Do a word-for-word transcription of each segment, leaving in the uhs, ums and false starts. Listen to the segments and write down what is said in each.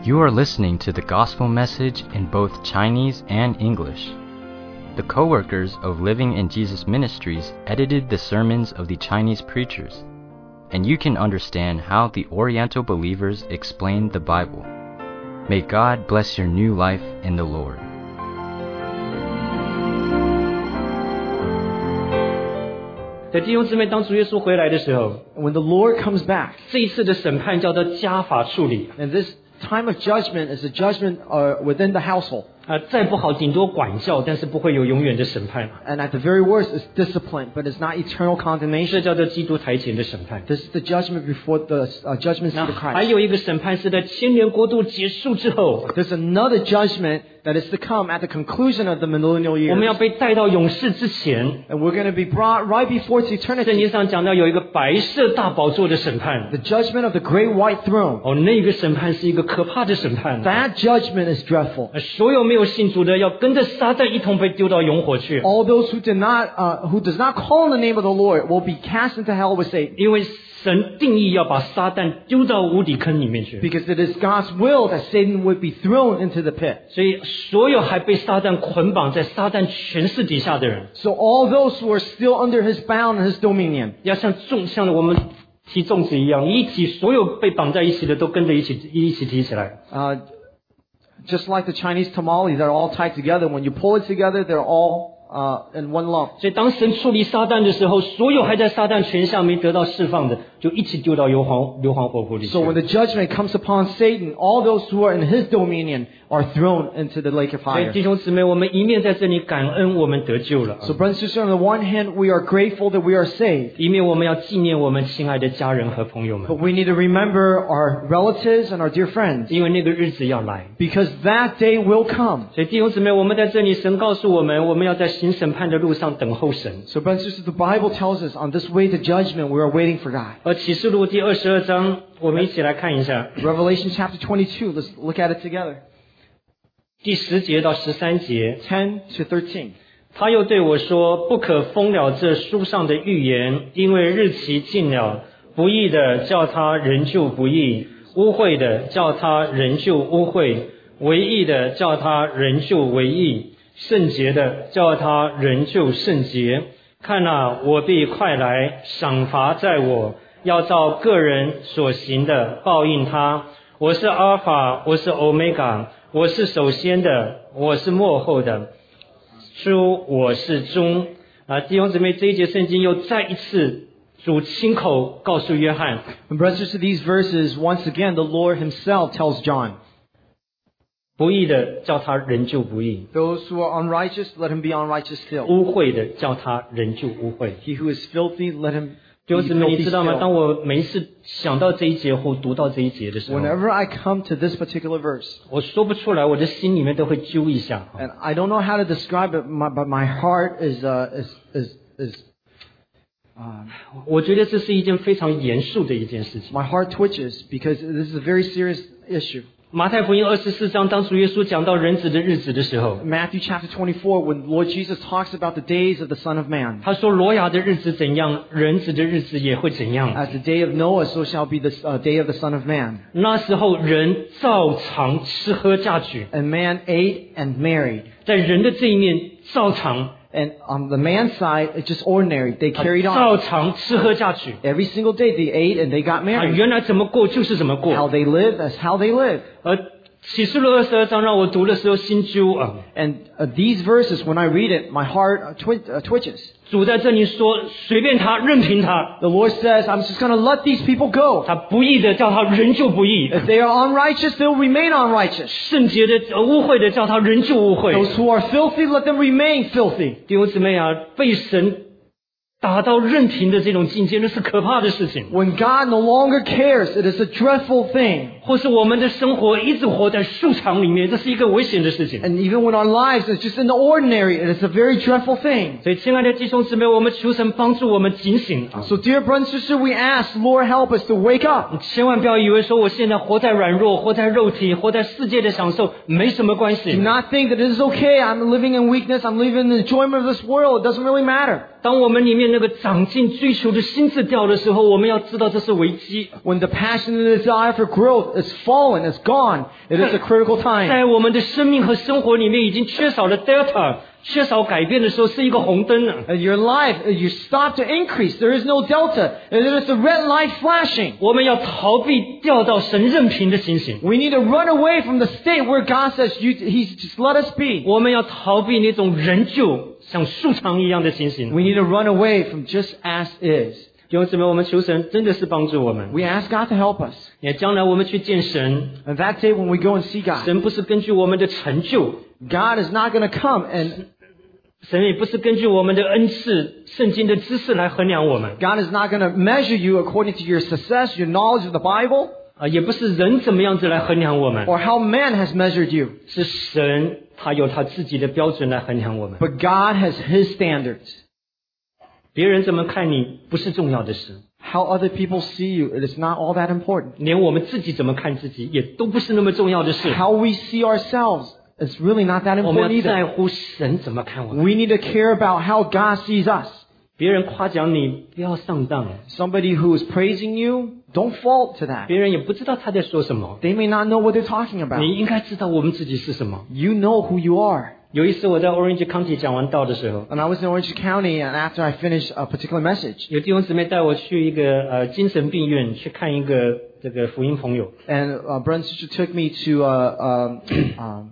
You are listening to the gospel message in both Chinese and English. The co-workers of Living in Jesus Ministries edited the sermons of the Chinese preachers, and you can understand how the Oriental believers explained the Bible. May God bless your new life in the Lord. 在弟兄姊妹，当主耶稣回来的时候， When the Lord comes back, 这一次的审判叫做家法处理。 and this time of judgment is a judgment uh, within the household. 啊，再不好顶多管教，但是不会有永远的审判。 And at the very worst, it's discipline, but it's not eternal 这 condemnation. 叫做基督台前的审判。 This is the judgment before the uh, judgment seat 那 of 还 Christ. 有一个审判是在千年国度结束之后， There's another judgment that is to come at the conclusion of the millennial 我们要 years. 被带到永世之前。 And we're going to be brought right before its 圣 eternity. 经上讲到有一个白色大宝座的审判。 The judgment of the great white throne. 哦，那个审判是一个可怕的审判。 That judgment is dreadful. 呃所有没有信主的要跟着撒旦一同被丢到永火去。 All those who did not, uh, who does not call on the name of the Lord will be cast into hell with Satan. 因为神定义要把撒旦丢到无底坑里面去。 Because it is God's will that Satan would be thrown into the pit. 所以所有还被撒旦捆绑在撒旦权势底下的人， So all those who are still under his bound and his dominion, 要像粽像我们提粽子一样，你一提，所有被绑在一起的都跟着一起一起提起来。 uh, just like the Chinese tamales, they're all tied together. When you pull it together, they're all uh, in one lump. 所以当神处理撒旦的时候，所有还在撒旦权下没得到释放的，就一起丢到硫磺硫磺火湖里去。 So when the judgment comes upon Satan, all those who are in his dominion are thrown into the lake of 所以 fire. 弟兄姊妹，我们一面在这里感恩我们得救了， So brothers and sisters, on the one hand, we are grateful that we are saved. 一面我们要纪念我们亲爱的家人和朋友 But 们， we need to remember our relatives and our dear friends. 因为那个日子要来。 Because that day will come. 所以弟兄姊妹，我们在这里，神告诉我们，我们要在行审判的路上等候神。 So brothers and sisters, the Bible tells us on this way to judgment, we are waiting for God. 而启示录第二十二章，我们一起来看一下 Revelation chapter twenty-two, let's look at it together. 第十节到十三节。 ten to thirteen. 他又对我说：“不可封了这书上的预言，因为日期近了。不义的叫他仍旧不义，污秽的叫他仍旧污秽，为义的叫他仍旧为义，圣洁的叫他仍旧圣洁。看哪，我必快来，赏罚在我，要照个人所行的报应他。我是阿尔法，我是欧米伽，我是首先的，我是末后的。书我是中。”啊，弟兄姊妹，这一节圣经又再一次主亲口告诉约翰， And brothers, to these verses, once again, the Lord himself tells John, 不义的叫他仍旧不义， those who are unrighteous, let him be unrighteous still. 污秽的叫他仍旧污秽。 He who is filthy, let him 弟 be 兄姊妹，你 filthy 知道吗？ still. 当我每一次想到这一节或读到这一节的时候， Whenever I come to this particular verse, 我说不出来，我的心里面都会揪一下。 and I don't know how to describe it, my, but my heart is, uh, is, is, is, uh, 我觉得这是一件非常严肃的一件事情。 my heart twitches because this is a very serious issue. 马太福音二十四章，当主耶稣讲到人子的日子的时候， Matthew chapter twenty-four, when Lord Jesus talks about the days of the Son of Man, 他说挪亚的日子怎样，人子的日子也会怎样。 as the day of Noah, so shall be the uh, day of the Son of Man. 那时候人照常吃喝嫁娶， And man ate and married. 在人的这一面照常， And on the man's side, it's just ordinary. They carried 照 on. 常吃喝嫁娶。 Every single day they ate and they got 啊， married. 原来怎么过就是怎么 How 过。 they live, that's how they live. 而启示录二十二章让我读的时候心揪啊， And uh, these verses, when I read it, my heart uh, twi- uh, twitches. 主在这里说随便他，任凭他， The Lord says, I'm just going to let these people go. 他不义的叫他仍旧不义， If they are unrighteous, they'll remain unrighteous. 圣洁的呃污秽的叫他仍旧污秽。 Those who are filthy, let them remain filthy. 弟兄姊妹啊，被神达到任凭的这种境界，那是可怕的事情。 When God no longer cares, it is a dreadful thing. 或是我们的生活一直活在树场里面，这是一个危险的事情。 And even when our lives is just in the ordinary, it is a very dreadful thing. 所以，亲爱的弟兄姊妹，我们求神帮助我们警醒啊！ So dear brothers and sisters, we ask, Lord, help us to wake up. 千万不要以为说我现在活在软弱，活在肉体，活在世界的享受没什么关 Do 系。 not think that it is okay. I'm living in weakness. I'm living in the enjoyment of this world. It doesn't really matter. 当我们里面那个长进追求的心智掉的时候，我们要知道这是危机。 When the passion and desire for growth is fallen, is gone, it is a critical time. 在我们的生命和生活里面已经缺少了 delta， 缺少改变的时候，是一个红灯啊。 In your life, you stop to increase. There is no delta. There is a red light flashing. 我们要逃避掉到神任凭的情形。 We need to run away from the state where God says, you, He's just let us be. 我们要逃避那种人就像树长一样的情形。 We need to run away from just as is. 弟兄姊妹，我们求神真的是帮助我们。 We ask God to help us. 也将来我们去见神， And that day when we go and see God, 神不是根据我们的成就， God is not going to come and 神也不是根据我们的恩赐、圣经的知识来衡量我们， God is not going to measure you according to your success, your knowledge of the Bible, 啊，也不是人怎么样子来衡量我们， or how man has measured you. 是神他有他自己的标准来衡量我们。 But God has His standards. 别人怎么看你不是重要的事， How other people see you, it is not all that important. 连我们自己怎么看自己也都不是那么重要的事。 How we see ourselves is really not that 我们 important 要在 either. 乎神怎么看我们。 We need to care about how God sees us. 别人夸奖你，不要上当， Somebody who is praising you, don't fall to that. 别人也不知道他在说什么。 They may not know what they're talking about. 你应该知道我们自己是什么。 You know who you are. 有一次我在 Orange County 讲完道的时候， And I was in Orange County, and after I finished a particular message, 有弟兄姊妹带我去一个呃精神病院去看一个这个福音朋友。 and uh, brother and sister took me to a, um, um,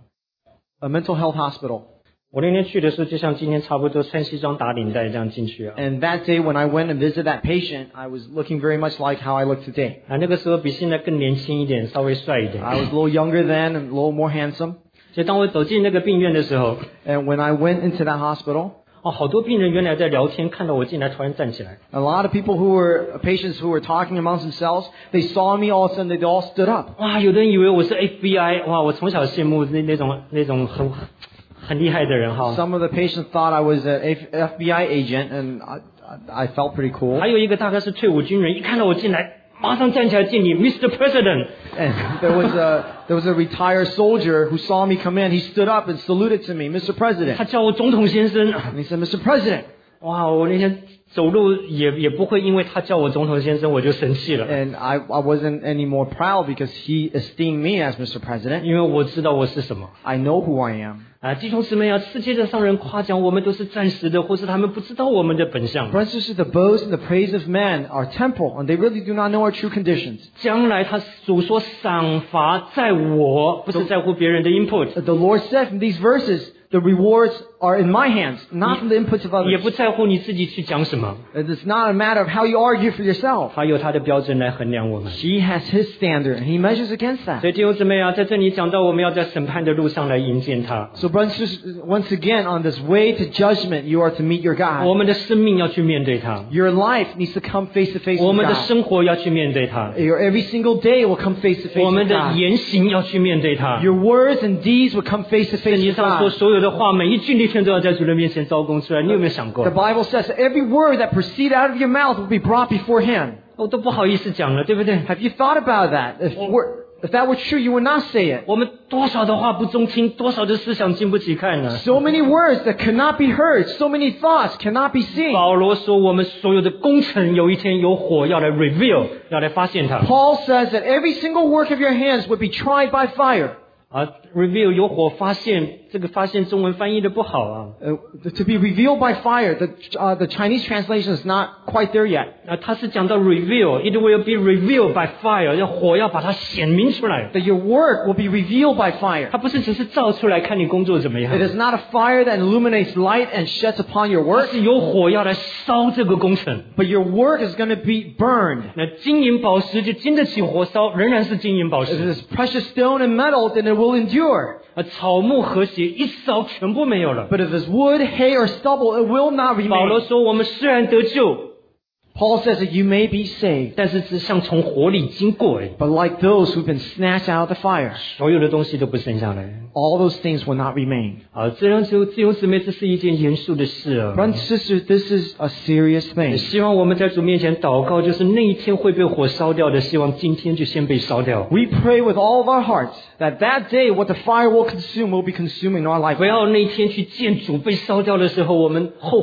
a mental health hospital. 我那天去的时候，就像今天差不多穿西装打领带这样进去啊。 And that day when I went and visited that patient, I was looking very much like how I look today. 啊，那个时候比现在更年轻一点，稍微帅一点。 I was a little younger then and a little more handsome. 所以当我走进那个病院的时候， And when I went into that hospital, 哦，好多病人原来在聊天，看到我进来突然站起来。 a lot of people who were patients who were talking amongst themselves, they saw me, all of a sudden they all stood up. 哇，有的人以为我是 F B I， 哇，我从小羡慕那那种那种很很厉害的人哈。 Some of the patients thought I was an F B I agent, and I, I, I felt pretty cool. 还有一个大概是退伍军人，一看到我进来，马上站起来敬礼 ，Mister President。 And there was a there was a retired soldier who saw me come in. He stood up and saluted to me, Mister 他 President. 叫我总统先生。 And he said, Mister President. 哇，我那天走路也也不会因为他叫我总统先生我就生气了， And I, I wasn't any more proud because he esteemed me as Mister President. 因为我知道我是什么。 I know who I am. 啊，弟兄姊妹啊，世界的上人夸奖我们都是暂时的，或是他们不知道我们的本相。 Brothers and sisters, the boast and the praise of men are temporal, and they really do not know our true conditions. 将来他主说赏罚在我，不是在乎别人的 input， The Lord said in these verses, the rewards are in my hands, not from the inputs of 也 others. 不在乎你自己去讲什么， It is not a matter of how you argue for yourself. 他有他的标准来衡量我们。 He has his standard, and he measures against 所 that. 以弟兄姊妹啊，在这里讲到我们要在审判的路上来迎接他， So, brothers and sisters, once again, on this way to judgment, you are to meet your 我 God. 们的生命要去面对他， Your life needs to come face to face 我 with 们的 God. 生活要去面对他， Your every single day will come face to face 我们 with 的 God. 言行要去面对他。 Your words and deeds will come face to 圣 face 经 with 上说， God. 所有的话，每一句那天都要在主的面前招供出来。你有没有想过 The？Bible says that every word that proceeds out of your mouth will be brought before Him. 我都不好意思讲了，对不对？ Have you thought about that? If, were, if that were true, you would not say it. 我们多少的话不中听，多少的思想经不起看呢？ So many words that cannot be heard, so many thoughts cannot be seen. 保罗说，我们所有的工程有一天有火要来 reveal，要来发现它。 Paul says that every single work of your hands would be tried by fire. 啊 ，reveal 有火发现，这个发现中文翻译的不好啊。 Uh, to be revealed by fire, the, uh, the Chinese translation is not quite there yet. 啊，他是讲到 reveal，it will be revealed by fire，要火要把它显明出来。 That your work will be revealed by fire. 它不是只是照出来看你工作怎么样 It，is not a fire that illuminates light and sheds upon your 而 work, 是有火要来烧这个工程。 but your work is going to be burned. 那金银宝石就经得起火烧，仍然是金银宝 If 石。 it is precious stone and metal, then it will endure. 啊，草木和谐一烧全部没有了。 But if it's wood, hay, or stubble, it will not 保罗 remain. 说，我们虽然得救， Paul says that you may be saved, 但是只像从火里经过，哎， but like those who've been snatched out of the fire, 所有的东西都不剩下来。 all those things will not remain. 啊，这样就弟兄姊妹，这是一件严肃的事啊。 Brothers and sisters, this is a serious thing. 希望我们在主面前祷告，就是那一天会被火烧掉的，希望今天就先被烧掉。 We pray with all of our hearts that that day what the fire will consume will be consuming in our life. 不要那一天去见主被烧掉的时候，我们后悔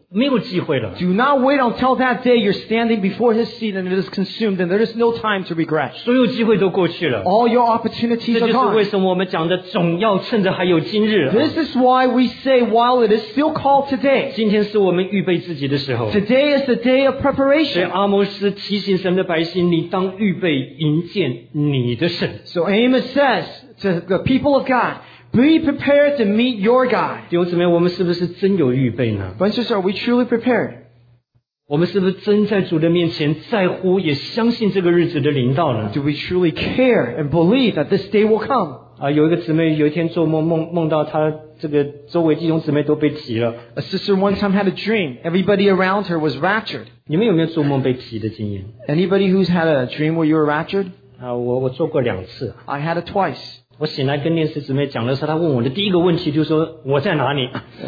没有机会了。 Do not wait until that day you're standing before His seat and it is consumed, and there is no time to regret. 所有机会都过去了。 All your opportunities 这 are 就是为 gone. 什么我们讲的总要趁着还有今日。 This is why we say, while it is still called today, 今天是我们预备自己的时候。 today is the day of 所以 preparation. 阿摩斯提醒神的百姓，你当预备迎接你的神。 So Amos says to the people of God, be prepared to meet your God. 弟兄姊妹，我们是不是真有预备呢？ Friends, sisters, are we truly prepared? 我们是不是真在主的面前在乎，也相信这个日子的临到呢？ Do we truly care and believe that this day will come? 啊，有一个姊妹有一天做梦，梦梦到她这个周围弟兄姊妹都被提了。 A sister one time had a dream. Everybody around her was raptured. 你们有没有做梦被提的经验？ Anybody who's had a dream where you were raptured? 啊，我我做过两次。 I had it twice. 我醒来跟念师姊妹讲的时候，她问我的第一个问题就是说我在哪里？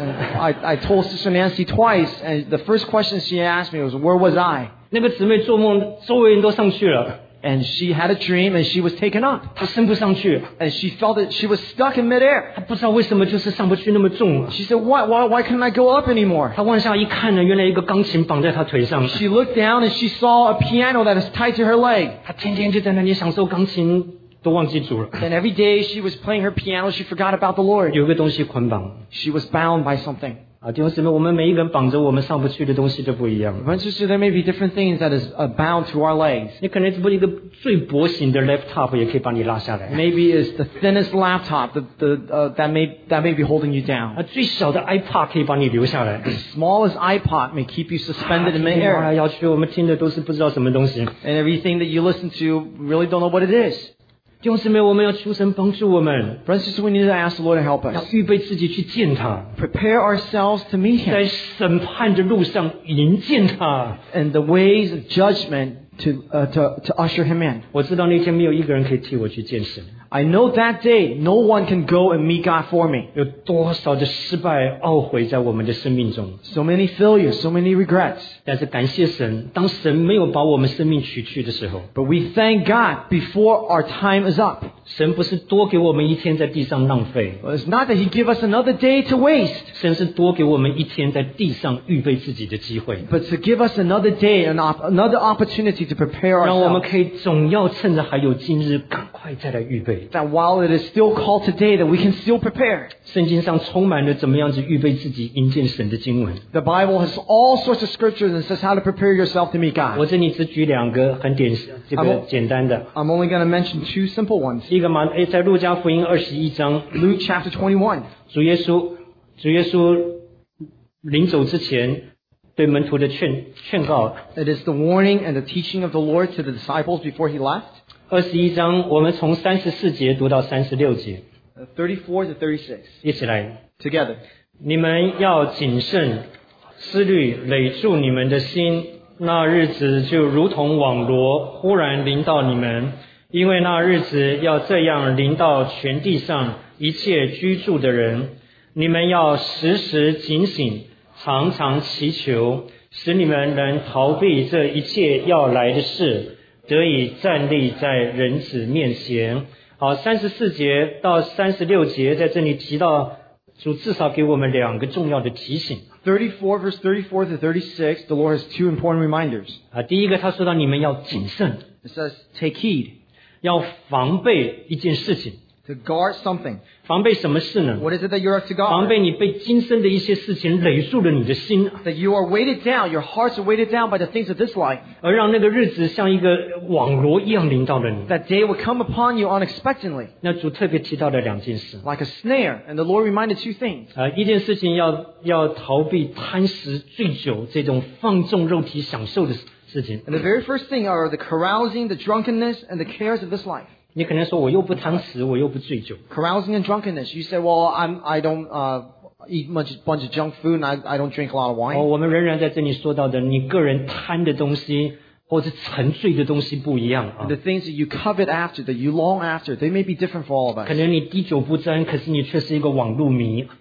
I, I told Sister Nancy twice, and the first question she asked me was, where was I? 那个姊妹做梦，周围人都上去了， And she had a dream, and she was taken up. 她升不上去， And she felt that she was stuck in midair. 她不知道为什么就是上不去那么重。 She said, why, why, why couldn't I go up anymore? 她往下一看呢，原来一个钢琴绑在她腿上， She looked down, and she saw a piano that is tied to her leg. 她天天就在那里享受钢琴，都忘记主了。 And every day she was playing her piano, she forgot about the Lord. 有一个东西捆绑 She was bound by something. 啊，弟兄姊妹，我们每一个人绑着我们上不去的东西都不一样。 Friends, sister, there may be different things that is uh, bound to our legs. 你可能只不过一个最薄型的 laptop 也可以把你拉下来， Maybe it's the thinnest laptop that, the, uh, that, may, that may be holding you 啊， down. 最小的 iPad 可以把你留下来。 The smallest iPod may keep you suspended in 摇 midair. 来摇去，我们听的都是不知道什么东西。 And everything that you listen to really don't know what it is. 弟兄姊妹，我们要求神帮助我们， Friends, sister, we need to ask the Lord to help 要 us. 预备自己去见他， Prepare ourselves to meet 在 Him. 审判的路上迎见他。 And the ways of judgment to, uh, to, to usher Him in. 我知道那天没有一个人可以替我去见神， I know that day no one can go and meet God for me. 有多少的失败、懊悔在我们的生命中。 So many failures, so many regrets. 但是感谢神，当神没有把我们生命取去的时候， But we thank God before our time is up. 神不是多给我们一天在地上浪费， It's not that He give us another day to waste, 神是多给我们一天在地上预备自己的机会， but to give us another day, an op- another opportunity to prepare 让我们 ourselves. 可以总要趁着还有今日，赶快再来预备。 That while it is still called today, that we can still prepare. 圣经上充满了怎么样子预备自己迎接神的经文。 The Bible has all sorts of scriptures and says how to prepare yourself to meet 我 God. 这里只举两个很典这个啊我简单的， I'm only going to mention two simple ones. 一个马诶在路加福音二十一章， Luke chapter twenty-one. 主耶稣主耶稣临走之前对门徒的劝劝告。 It is the warning and the teaching of the Lord to the disciples before He left. 二十一章我们从三十四节读到三十六节， Uh, thirty-four to thirty-six. 一起来。 Together. 你们要谨慎，思虑垒住你们的心，那日子就如同网罗忽然临到你们，因为那日子要这样临到全地上一切居住的人。你们要时时警醒，常常祈求，使你们能逃避这一切要来的事，得以站立在人子面前。好，三十四节到三十六节在这里提到主至少给我们两个重要的提醒 thirty-four verse thirty-four to thirty-six, the Lord has two important reminders. 啊。第一个，他说到你们要谨慎， It says, take heed, 要防备一件事情。 to guard something. 防备什么事呢？ What is it that you're to 防 guard? 备你被今生的一些事情累住了你的心， That you are weighted down, your hearts are weighted down by the things of this life. 而让那个日子像一个网罗一样临到了你。 That day will come upon you unexpectedly, 那主特别提到了两件事 like a snare. And the Lord reminded two things. 啊，一件事情要要逃避贪食、醉酒这种放纵肉体享受的事情。 And the very first thing are the carousing, the drunkenness, and the cares of this life. 你可能说我又不贪食，我又不醉酒。 Carousing and drunkenness. You say, well, I'm, I don't uh, eat much bunch of junk food, and I, I don't drink a lot of 哦， wine. 我们仍然在这里说到的，你个人贪的东西或者沉醉的东西不一样啊 The。things that you covet after, that you long after, they may be different for all of 可 us. 能你滴酒不沾，可是你却是一个网路迷。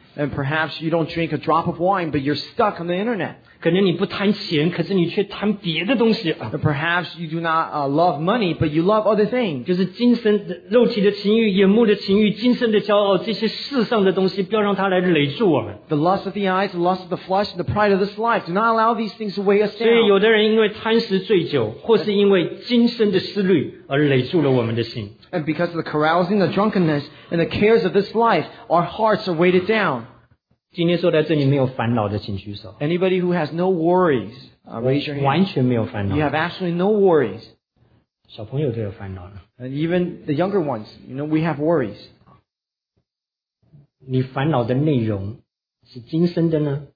And perhaps you don't drink a drop of wine, but you're stuck on the internet. 可能你不贪钱，可是你却贪别的东西啊。 And perhaps you do not uh, love money, but you love other things. 就是今生的肉体的情欲、眼目的情欲、今生的骄傲，这些世上的东西，不要让它来累住我们。 The lust of the eyes, the lust of the flesh, and the pride of this life. Do not allow these things to weigh us 所以 down. 有的人因为贪食醉酒，或是因为今生的思虑而累住了我们的心。 And because of the carousing, the drunkenness, and the cares of this life, our hearts are weighted down. 今天坐在这里没有烦恼的，请举手。 Anybody who has no worries, uh, raise your 完 hand. 全没有烦恼 You。have absolutely no worries. 小朋友都有烦恼了。 And even the younger ones, you know, we have worries. 你烦恼的内容是今生的呢，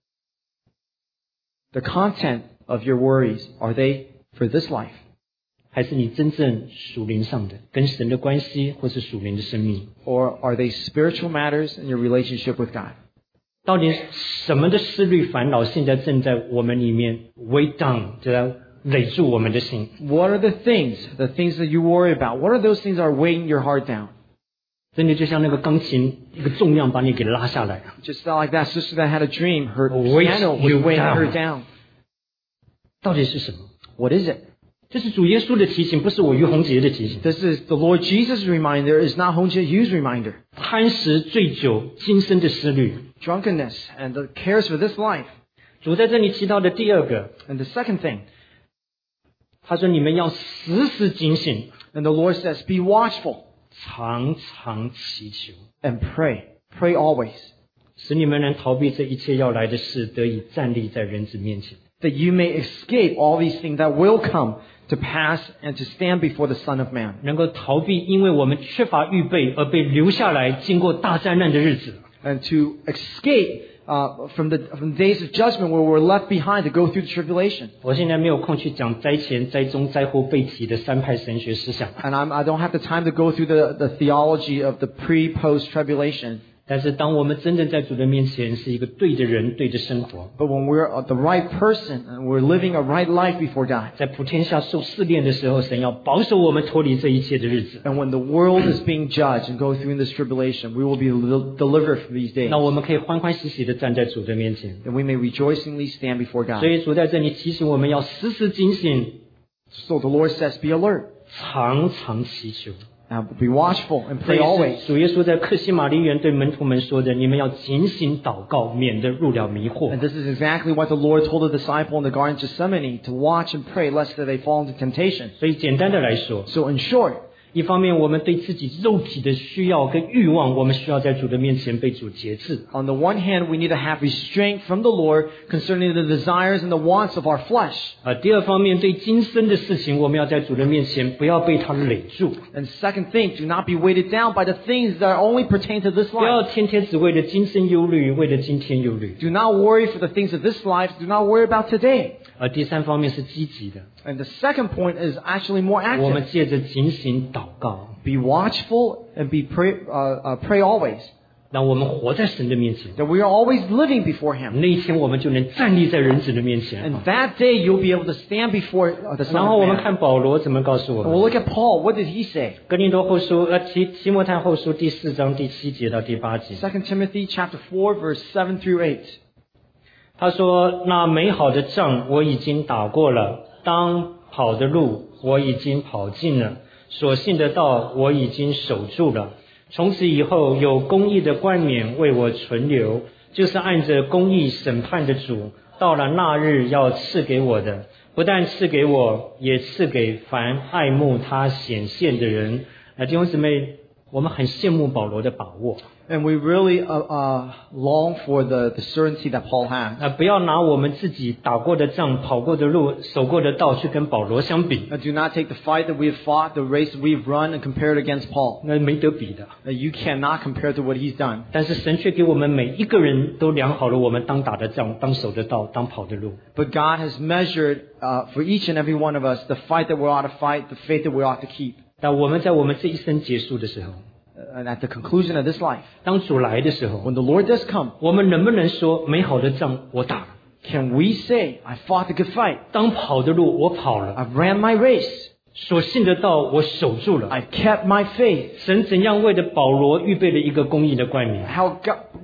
The content of your worries, are they for this life? 还是你真正属灵上的，跟神的关系，或是属灵的生命？ Or are they spiritual matters in your relationship with God? 到底什么的思虑烦恼，现在正在我们里面 weigh down， 就在累住我们的心？ What are the things, the things that you worry about? What are those things that are weighing your heart down? 真的就像那个钢琴一个重量把你给拉下来。 Just like that sister that had a dream, her Weighs piano was you weighing her down. down. 到底是什么？ What is it? 这是主耶稣的提醒，不是我于洪杰的提醒。 This is the Lord Jesus' reminder, is not Hong Jie-Yu's reminder. 贪食、醉酒、今生的思虑。 Drunkenness and the cares for this life. 主在这里提到的第二个， And the second thing, 他说你们要时时警醒， and the Lord says, be watchful 常常祈求， and pray. Pray always. 使你们能逃避这一切要来的事，得以站立在人子面前。 That you may escape all these things that will come to pass and to stand before the Son of Man. 能够逃避因为我们缺乏预备而被留下来经过大灾难的日子。 And to escape uh, from, the, from the days of judgment where we're left behind to go through the tribulation. 我现在没有空去讲灾前、灾中、灾后被提的三派神学思想， And I'm, I don't have the time to go through the, the theology of the pre-post tribulation. 但是当我们真正在主的面前是一个对的人、对的生活， But when we're the right person and we're living a right life before God, 在普天下受试炼的时候，神要保守我们脱离这一切的日子。 and when the world is being judged and go through this tribulation, we will be del- delivered from these days. 那我们可以欢欢喜喜的站在主的面前。 And we may rejoicingly stand before 所 God. 以主在这里提醒我们要时时警醒， So the Lord says, be alert, 常常祈求。 uh, be watchful, and 这 pray 也 always. 是主耶稣在克西马利园对门徒们说的：“你们要警醒祷告，免得入了迷惑。” And this is exactly what the Lord told the disciple in the Garden of Gethsemane, to watch and pray lest that they fall into temptation. 所以简单的来说， So in short, 一方面我们对自己肉体的需要跟欲望，我们需要在主的面前被主节制。 on the one hand, we need to have restraint from the Lord concerning the desires and the wants of our flesh. 啊，第二方面对今生的事情，我们要在主的面前不要被它累住， And second thing, do not be weighted down by the things that only pertain to this 不要 life. 天天只为了今生忧虑，为了今天忧虑。 Do not worry for the things of this life. Do not worry about today. 而第三方面是积极的， And the second point is actually more 我们 active. 借着警醒祷告， Be watchful and be pray, uh, uh, pray always. 让我们活在神的面前。 That we are always living before Him. 那一天我们就能站立在人子的面前。 And that day you'll be able to stand before uh, the 然 Son 后 of 我们 Man. 看保罗怎么告诉我 And 们。 we'll look at Paul. What did he say? 哥林多后书呃提提摩太后书第四章第七节到第八节， Second Timothy chapter four, verse seven through eight. 他说：“那美好的仗我已经打过了，当跑的路我已经跑尽了，所信的道我已经守住了。从此以后，有公义的冠冕为我存留，就是按着公义审判的主，到了那日要赐给我的，不但赐给我，也赐给凡爱慕他显现的人。”啊，弟兄姊妹，我们很羡慕保罗的把握。 And we really uh, uh, long for the, the certainty that Paul has. 啊，不要拿我们自己打过的仗、跑过的路、走过的道去跟保罗相比， Uh, do not take the fight that we have fought, the race that we have run, and compare it against Paul. 那没得比的。 Uh, you cannot compare to what he's done. 但是神却给我们每一个人都量好了我们当打的仗、当走的道、当跑的路。 But God has measured uh, for each and every one of us the fight that we ought to fight, the faith that we ought to keep. 但我们在我们这一生结束的时候， Uh, and at the conclusion of this life, 当主来的时候， when the Lord does come, 我们能不能说美好的仗我打了， can we say, I fought the good fight, 当跑的路我跑了， I've ran my race, 所信的道我守住了？ I've kept my faith. 神怎样为了保罗预备了一个公义的冠冕？ How God,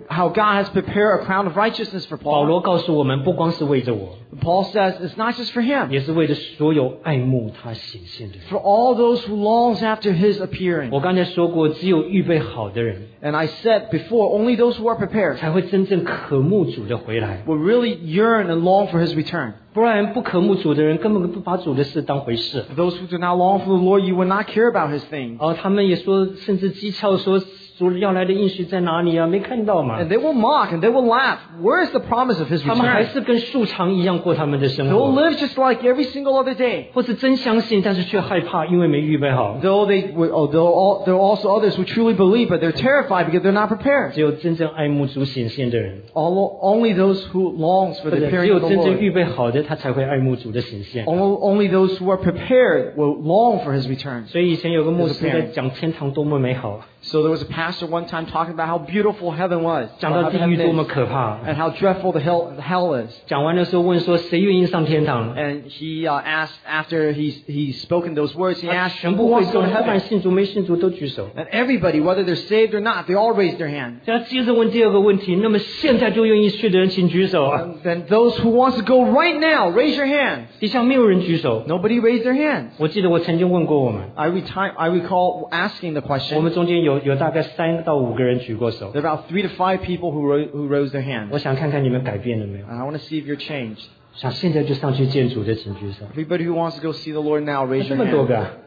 how God has prepared a crown of righteousness for 保 Paul. 罗告诉我们，不光是为着我， Paul says it's not just for him, 也是为着所有爱慕他显现的人。 for all those who longs after his appearing. 我刚才说过，只有预备好的人， And I said before, only those who are prepared 才会真正渴慕主的回来。 will really yearn and long for his return. 不然，不渴慕主的人根本不把主的事当回事。 Those who do not long for the Lord, you will not care about his things. 哦，他们也说，甚至讥诮说，主要来的应许在哪里啊？没看到嘛？ And they will mock and they will laugh. Where is the promise of his 他们还 return? 是跟素常一样过他们的生 They'll 活， live just like every single other day. 或是真相信，但是却害怕，因为没预备好。 Though they, will- oh, though all, there are also others who truly believe, but they're terrified because they're not prepared. 只有真正爱慕主显现的人， All, only those who longs for 或 the 者只 appearing 有 of the 真正 Lord. 预备好的，他才会爱慕主的显现。 Only, only those who are prepared will long for his return. 所以以前有个牧师在讲天堂多么美好， So there was a pastor one time talking about how beautiful heaven was, 讲 how 到地 heaven 狱多么 is, 可怕。 and how dreadful the hell, the hell is. 讲完的时候问说，谁愿意上天堂？ And he uh, asked, after he's, he's spoken those words, he 他 asked, 全 who 部会 wants to go 众， to 不管 heaven? 信主没信主都举手。 And everybody, whether they're saved or not, they all raised their hand. 他接着问第二个问题，那么现在就愿意去的人请举手。 And then those who wants to go right now, raise your hands. 底下没有人举手。 Nobody raised their hands. 我记得我曾经问过我们， I, reti- I recall asking the 我 question. 们中间有有大概三到五个人举过手。 There are about three to five people who, ro- who rose their hands. 我想看看你们改变了没有。 And I want to see if you're changed. 想现在就上去见主的，请举手。 Everybody who wants to go see the Lord now, raise 这 your 么多 hand. 个、啊，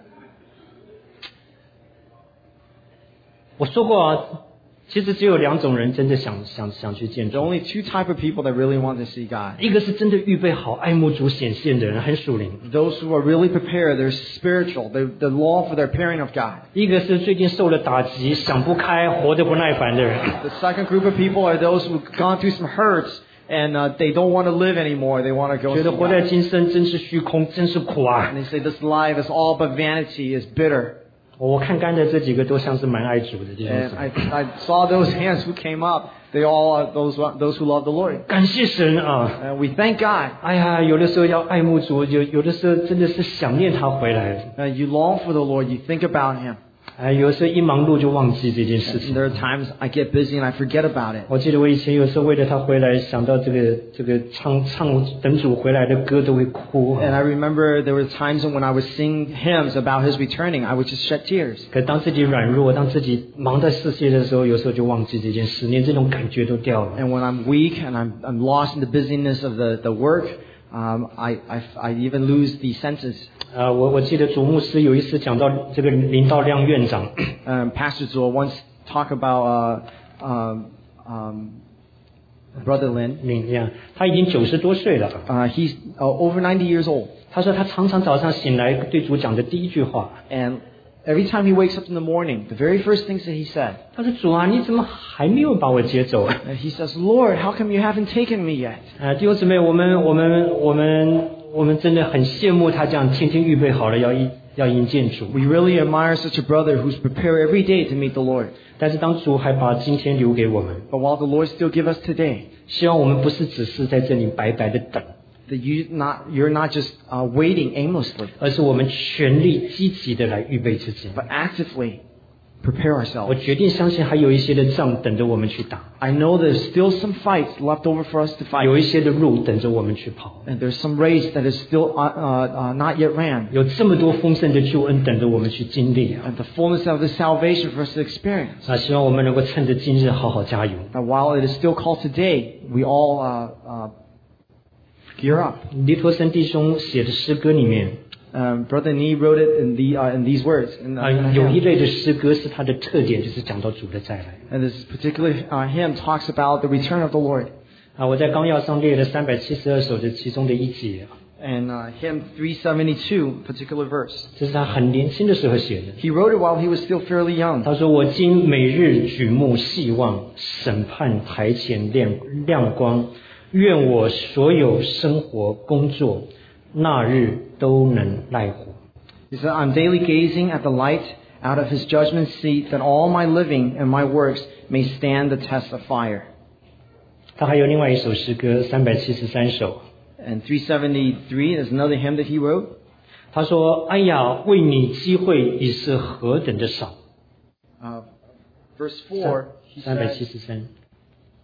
我说过啊，其实只有两种人真的想想想去见 There are 主， only two type of people that really want to see God. 一个是真的预备好爱慕主显现的人，很属灵； Those who are really prepared, they're spiritual, they they long for the appearing of God. 一个是最近受了打击、想不开、活得不耐烦的人。 The second group of people are those who've gone through some hurts and uh, they don't want to live anymore. They want to go 觉 see 得活在 God. 今生真是虚空，真是苦啊 And！they say this life is all but vanity, is bitter. 我看干的这几个都像是蛮爱主的弟兄 And 姊 I, 妹。 I saw those hands who came up. They all are those those who love the Lord. 感谢神啊！ And we thank God. 哎呀，有的时候要爱慕主，有有的时候真的是想念他回来。 Uh, you long for the Lord. You think about Him. 哎，有的时候一忙碌就忘记这件事 And 情。 there are times I get busy and I forget about it. 我记得我以前有时候为了他回来，想到这个这个唱唱等主回来的歌都会哭。 And I remember there were times when I was singing hymns about His returning, I would just shed tears. 可当自己软弱，当自己忙在世界的时候，有时候就忘记这件事，连这种感觉都掉了。 And when I'm weak and I'm I'm lost in the busyness of the the work, um, I, I I even lose the senses. 啊、我我记得主牧师有一次讲到这个林道亮院长， Um, Pastor Zul once talked about uh, um, um, Brother Lin. 林呀，他已经九十多岁了。 Uh, he's uh, over ninety years old. 他说他常常早上醒来对主讲的第一句话， And every time he wakes up in the morning, the very first things that he said, 他说主啊，你怎么还没有把我接走？ and he says, Lord, how come you haven't taken me yet? 啊，弟兄姊妹，我们我们我们我们真的很羡慕他这样天天预备好了要迎要迎见主。 We really admire such a brother who's prepared every day to meet the Lord. 但是当主还把今天留给我们， But while the Lord still give us today, 希望我们不是只是在这里白白的等， that you not you're not just uh, waiting aimlessly, 而是我们全力积极的来预备自己。 but actively prepare 我 ourselves. 决定相信还有一些的仗等着我们去打， I know there's still some fights left over for us to 有 fight, 一些的路等着我们去跑， and there's some race that is still uh, uh, uh, not yet ran, 有这么多丰盛的救恩等着我们去经历啊！ and the fullness of the salvation for us to experience. 啊，希望我们能够趁着今日好好加油。 Now, while it is still called today, we all uh, uh, gear up. 黎陀森弟兄写的诗歌里面， Um, Brother Nee wrote it in the uh, in these words. In, 啊 uh, in a 有一 hymn. 类的诗歌是它的特点，就是讲到主的再来。 And this particular uh, hymn talks about the return of the Lord. 啊，我在纲要上列了三百七十二首的其中的一节， And uh, hymn three seventy-two, particular verse. 这是他很年轻的时候写的。 He wrote it while he was still fairly young. 他说：“我今每日举目细望，审判台前亮亮光，愿我所有生活工作，那日都能耐活。” He said, I'm daily gazing at the light out of his judgment seat, that all my living and my works may stand the test of fire. 他还有另外一首诗歌，三百七十三首。 And three seventy-three is another hymn that he wrote. 他说：“哎呀，为你机会已是何等的少。 Uh, verse four, ” he 三百七 said, 十三。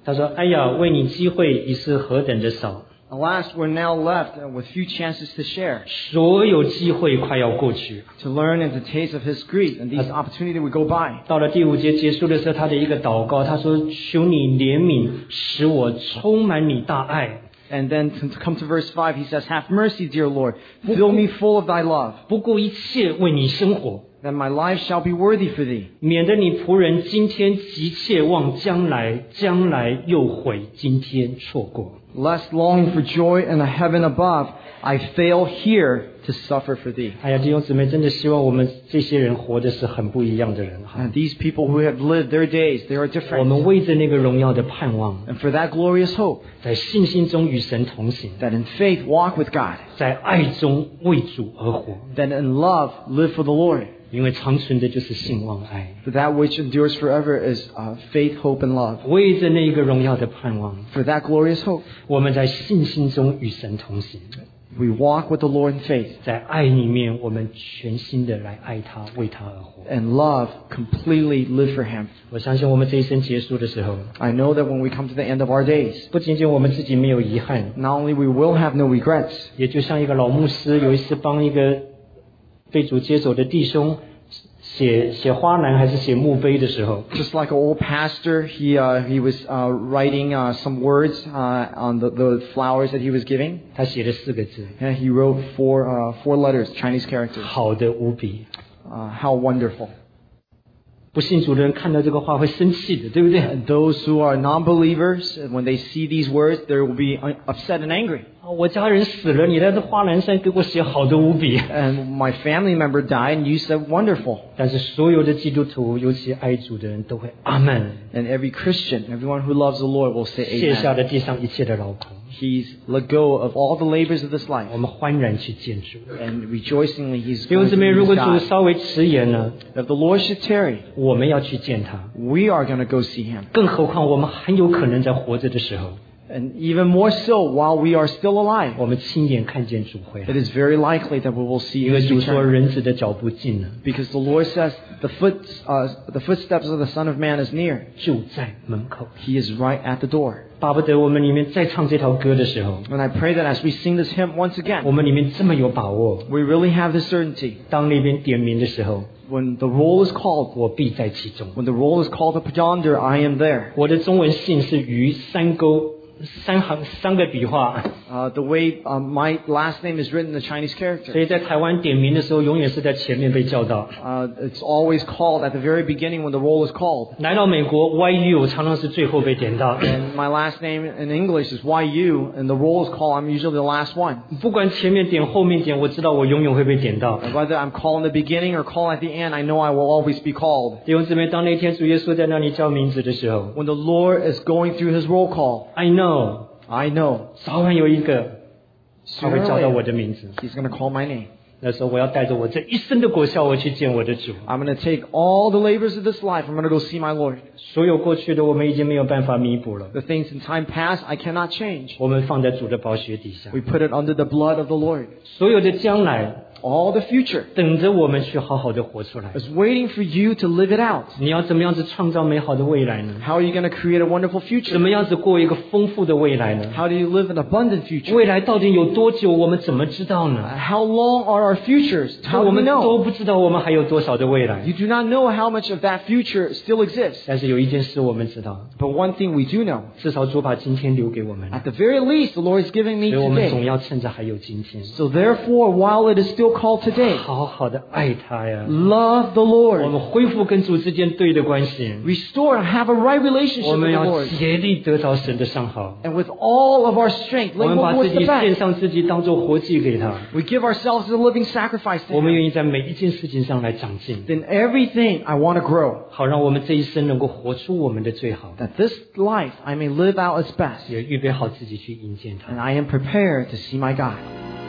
他说：“哎呀，为你机会已是何等的少， Alas, we're now left with few chances to share, 所有机会快要过去。 to learn and to taste of His grief, and these opportunities would go by. 到了第五节结束的时候，他的一个祷告，他说：求你怜悯，使我充满你大爱。 And then to come to verse five, he says, Have mercy, dear Lord, fill me full of thy love, 不顾一切为你生活， that my life shall be worthy for thee. 免得你仆人今天急切望将来，将来又悔今天错过。 Lest longing for joy in the heaven above, I fail here to suffer for thee. 哎呀，弟兄姊妹，真的希望我们这些人活的是很不一样的人哈。 And these people who have lived their days, they are 我们 different. 为着那个荣耀的盼望， And for that glorious hope, 在信心中与神同行， that in faith walk with God, 在爱中为主而活。 that in love live for the Lord. 因为长存的就是信望爱， For that which endures forever is uh, faith, hope, and love. 为着那个荣耀的盼望， For that glorious hope, 我们在信心中与神同行， we walk with the Lord in faith. 在爱里面，我们全心的来爱他，为他而活。 And love, completely live for Him. 我相信我们这一生结束的时候， I know that when we come to the end of our days, 不仅仅我们自己没有遗憾， not only we will have no regrets, 也就像一个老牧师有一次帮一个被主接走的弟兄写写花篮还是写墓碑的时候， just like an old pastor, he uh, he was uh, writing uh, some words uh, on the, the flowers that he was giving. 他写了四个字： And he wrote four uh, four letters, Chinese characters. 好的无比。 Uh, how wonderful! 不信主的人看到这个话会生气的，对不对？ And those who are non-believers, when they see these words, they will be un- upset and angry. 我家人死了，你在这花篮上给我写好的无比。 And my family member died, and you said wonderful. 但是所有的基督徒，尤其爱主的人都会阿门， And every Christian, everyone who loves the Lord, will say 卸下 amen. 了地上一切的劳苦， He's let go of all the labors of this life, 我们欢然去见主。 and rejoicingly He's 弟兄 going 姊 to 妹，如 meet 果主 God. 稍微迟延了， If the Lord should tarry, 我们要去见他。 we are going to go see Him. 更何况我们很有可能在活着的时候， And even more so, while we are still alive, 我们亲眼看见主回 it 来。 is very likely that we will see 因为 His 主说 return. 人子的脚步近了， Because the Lord says the foot, uh, the footsteps of the Son of Man is near. 就在门口。 He is right at the door. 巴不得我们里面再唱这条歌的时候， And I pray that as we sing this hymn once 我 again, 们里面这么有把握。 we really have the certainty. 当那边点名的时候， When the roll is called, 我必在其中。 when the roll is called up yonder, I am there. 我的中文姓是于三勾三行三个笔画， Uh, the way uh, my last name is written in the Chinese 所 character. 以在台湾点名的时候，永远是在前面被叫到。 Uh, it's always called at the very beginning when the roll is called. 来到美国 Y U 常常是最后被点到。 And my last name in English is Y U, and the roll is called, I'm usually the last one. 不管前面点后面点，我知道我永远会被点到。 And whether I'm called in the beginning or called at the end, I know I will always be called. 弟兄姊妹，当那天主耶稣在那里叫名字的时候 When the Lord is going through His roll call, ，I know， I know 早晚有一个他 sooner 会 or 叫到我 later, 的名字。 He's going to call my name. 那时候我要带着我这一生的果效，我去见我的主。 I'm going to take all the labors of this life. I'm going to go see my Lord. 所有过去的我们已经没有办法弥补了， The things in time past, I cannot change. 我们放在主的宝血底下。 We put it under the blood of the Lord. 所有的将来 All the future 等着我们去好好的活出来。 is waiting for you to live it out. 你要怎么样子创造美好的未来呢？ How are you going to create a wonderful 怎 future? 么样子过一个丰富的未来呢？ How do you live an abundant future? 未来到底有多久？我们怎么知道 Uh, 呢？ How long are our futures? 我 How do we 们都 know? 不知道我们还有多少的未来。 You do not know how much of that future still exists. 但是有一件事我们知道， But one thing we do know, 至少主把今天留给我们， at the very least, the Lord is giving 所 me 以我们总 today. 要趁着还有今天， So therefore, while it is still called today, 好好的爱他呀。 love the 我 Lord. 们恢复跟主之间对的关系， Restore and have a right 我 relationship 们 with the 要 Lord. 竭力得着神的上好。 And with all of our strength, 我 lay 们把 what 自 was 己 the 献 best. 上自己当做活祭给他， We give ourselves as a living sacrifice 我 to 们 Him. 愿意在每一件事情上来长进， In everything, I want to grow. 好让我们这一生能够活出我们的最好， That this life I may live out its best. 也预备好自己去迎接他。 And I am prepared to see my God.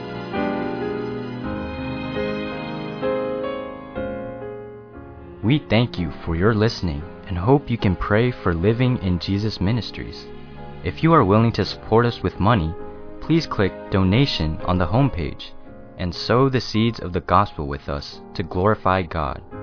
We thank you for your listening and hope you can pray for Living in Jesus Ministries. If you are willing to support us with money, please click Donation on the homepage and sow the seeds of the gospel with us to glorify God.